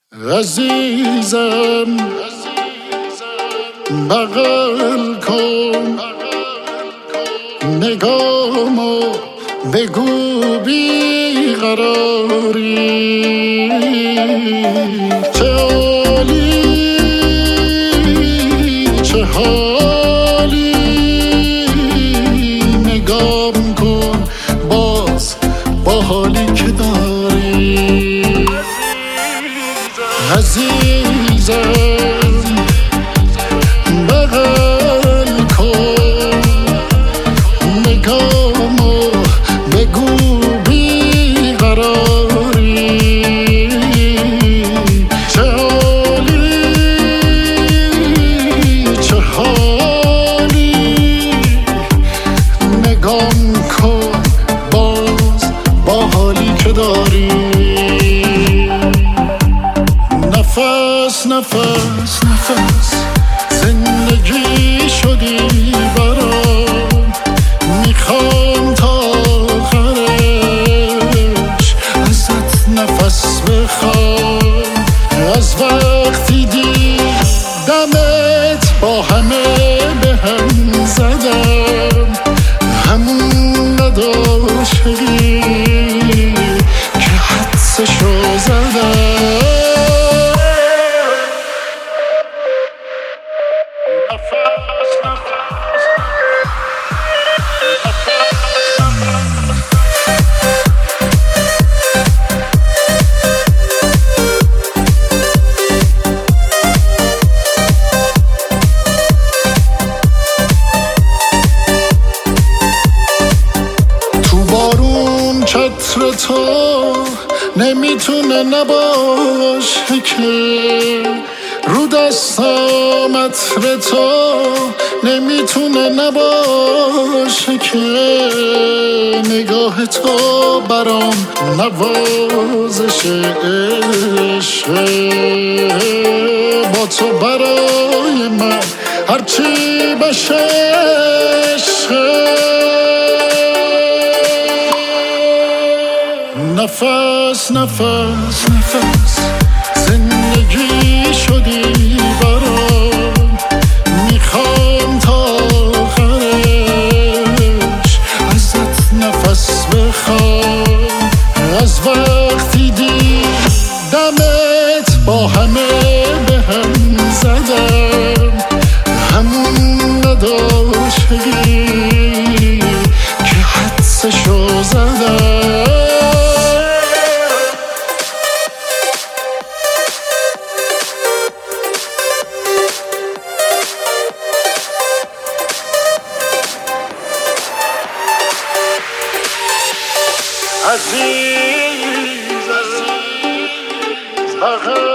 عزیزم بغل کن نگامو بگو بی قراری چه عالی چه حالی نگام کن باز با حالی که داری عزیزم بغل کن نگامو بگو بی قراری چه عالی چه حالی نگام کن باز با حالی که داری نفس نفس نفس زندگی شدی برام میخوام تا آخرش ازت نفس بخوام از وقتی دیدمت با همه به هم زدم همون نداشتی که حدسشو زدم چتر تو نمیتونه نباشه که رو دستام عطر تو نمیتونه نباشه که نگاه تو برام نوازش عشقه با تو برای من هرچی بشه عشقه نفس نفس نفس زندگی شدی برام میخوام تا آخرش ازت نفس بخوام از وقتی دیدمت با همه به هم زدم همون نداشتی که حدسشو زدم عزیز